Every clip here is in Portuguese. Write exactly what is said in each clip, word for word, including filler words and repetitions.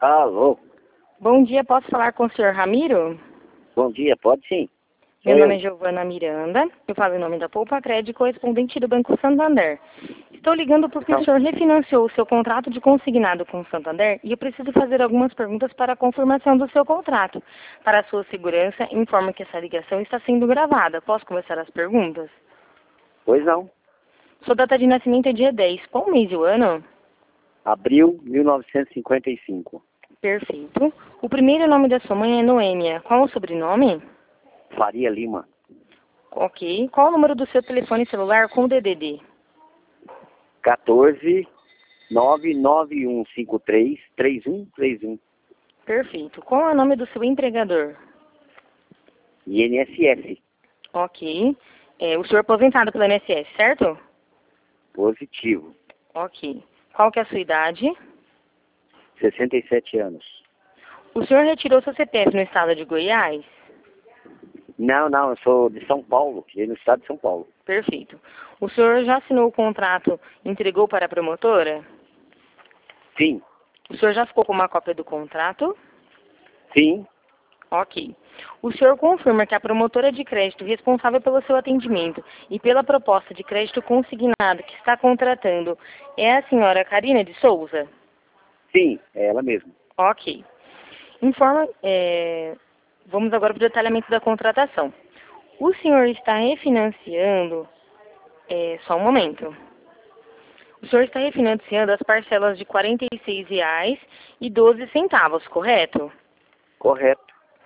Alô, Bom dia, posso falar com o senhor Ramiro? bom dia, pode sim. Meu Sou nome eu. é Giovana Miranda, eu falo em nome da Poupa Crédito, correspondente do Banco Santander. Estou ligando porque o Então, senhor refinanciou o seu contrato de consignado com o Santander e eu preciso fazer algumas perguntas para a confirmação do seu contrato. Para a sua segurança, informo que essa ligação está sendo gravada. Posso começar as perguntas? pois não. Sua data de nascimento é dia dez. Qual o mês e o ano? Abril mil novecentos e cinquenta e cinco. Perfeito. O primeiro nome da sua mãe é Noêmia. Qual o sobrenome? Faria Lima. Ok. Qual o número do seu telefone celular com o D D D? quatorze, nove nove um cinco três, três um três um. Perfeito. Qual é o nome do seu empregador? I N S S. Ok. É, o senhor é aposentado pelo I N S S, certo? Positivo. Ok. Qual que é a sua idade? sessenta e sete anos. O senhor retirou seu C P F no estado de Goiás? Não, não, eu sou de São Paulo, aqui no estado de São Paulo. Perfeito. O senhor já assinou o contrato e entregou para a promotora? Sim, O senhor já ficou com uma cópia do contrato? sim, Ok. O senhor confirma que a promotora de crédito responsável pelo seu atendimento e pela proposta de crédito consignado que está contratando é a senhora Karina de Souza? sim, é ela mesma. Ok. Informa, é, vamos agora para o detalhamento da contratação. O senhor está refinanciando, é, só um momento. O senhor está refinanciando as parcelas de quarenta e seis reais e doze centavos, correto? Correto.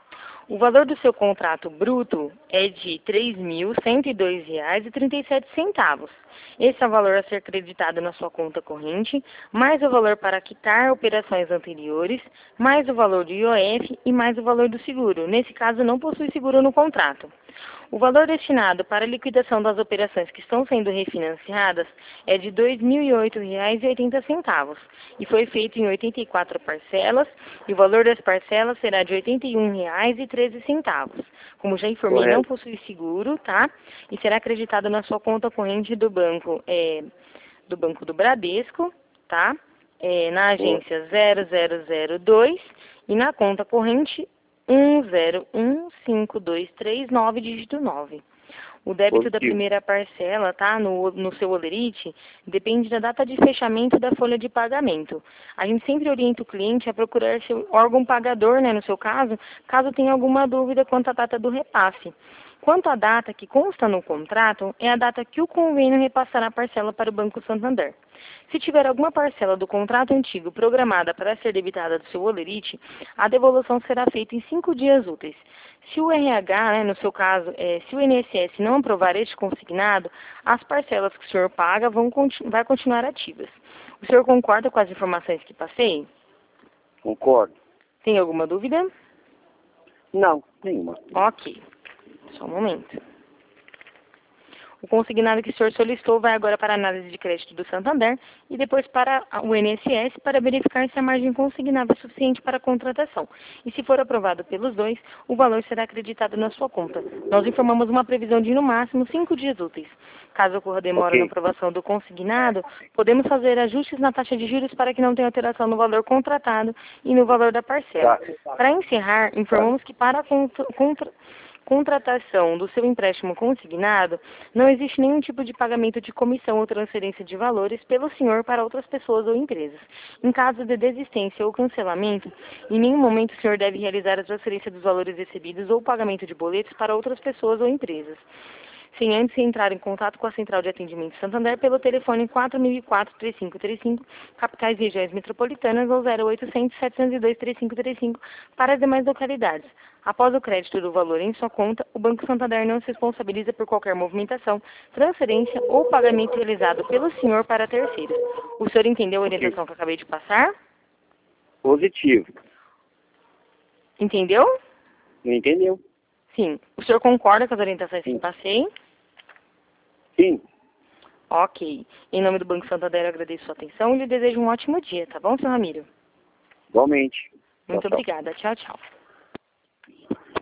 O valor do seu contrato bruto é de três mil cento e dois reais e trinta e sete centavos. Esse é o valor a ser creditado na sua conta corrente, mais o valor para quitar operações anteriores, mais o valor do I O F e mais o valor do seguro. Nesse caso, não possui seguro no contrato. O valor destinado para a liquidação das operações que estão sendo refinanciadas é de dois mil e oito reais e oitenta centavos e foi feito em oitenta e quatro parcelas e o valor das parcelas será de oitenta e um reais e treze centavos. Como já informei, não Correto. possui seguro, tá? E será acreditado na sua conta corrente do banco, é, do Banco do Bradesco, tá? É, na agência zero zero zero dois e na conta corrente um zero um cinco dois três nove, dígito nove. O débito da Positivo. primeira parcela, tá, no, no seu Olerite, depende da data de fechamento da folha de pagamento. A gente sempre orienta o cliente a procurar seu órgão pagador, né, no seu caso, caso tenha alguma dúvida quanto à data do repasse. Quanto à data que consta no contrato, é a data que o convênio repassará a parcela para o Banco Santander. Se tiver alguma parcela do contrato antigo programada para ser debitada do seu Olerite, a devolução será feita em cinco dias úteis. Se o R H, né, no seu caso, é, se o I N S S não aprovar este consignado, as parcelas que o senhor paga vão continu vai continuar ativas. O senhor concorda com as informações que passei? Concordo. Tem alguma dúvida? Não, nenhuma. Ok. Só um momento. O consignado que o senhor solicitou vai agora para a análise de crédito do Santander e depois para o I N S S para verificar se a margem consignável é suficiente para a contratação. E se for aprovado pelos dois, o valor será acreditado na sua conta. Nós informamos uma previsão de, no máximo, cinco dias úteis. Caso ocorra demora Ok. na aprovação do consignado, podemos fazer ajustes na taxa de juros para que não tenha alteração no valor contratado e no valor da parcela. Tá. Para encerrar, informamos que para a contra... contra contratação do seu empréstimo consignado, não existe nenhum tipo de pagamento de comissão ou transferência de valores pelo senhor para outras pessoas ou empresas. Em caso de desistência ou cancelamento, em nenhum momento o senhor deve realizar a transferência dos valores recebidos ou pagamento de boletos para outras pessoas ou empresas, sem antes entrar em contato com a Central de Atendimento Santander pelo telefone quatro mil e quatro, três cinco três cinco, capitais e regiões metropolitanas, ou zero oitocentos, setecentos e dois, três cinco três cinco para as demais localidades. Após o crédito do valor em sua conta, o Banco Santander não se responsabiliza por qualquer movimentação, transferência ou pagamento realizado pelo senhor para terceiros. O senhor entendeu a orientação que eu acabei de passar? Positivo. Entendeu? Não entendeu? Sim. O senhor concorda com as orientações que Sim. passei? Sim. Ok. Em nome do Banco Santander, eu agradeço sua atenção e lhe desejo um ótimo dia, tá bom, seu Ramiro? Igualmente. Tchau, Muito tchau. obrigada. Tchau, tchau.